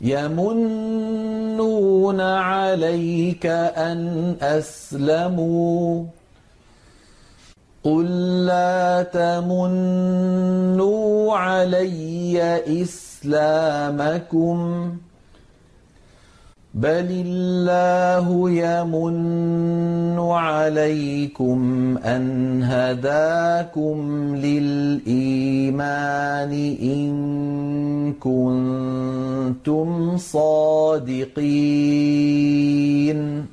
يمنون عليك أن أسلموا قل لا تمنوا علي إسلامكم بل الله يمن عليكم أن هداكم للإيمان إن كنتم صادقين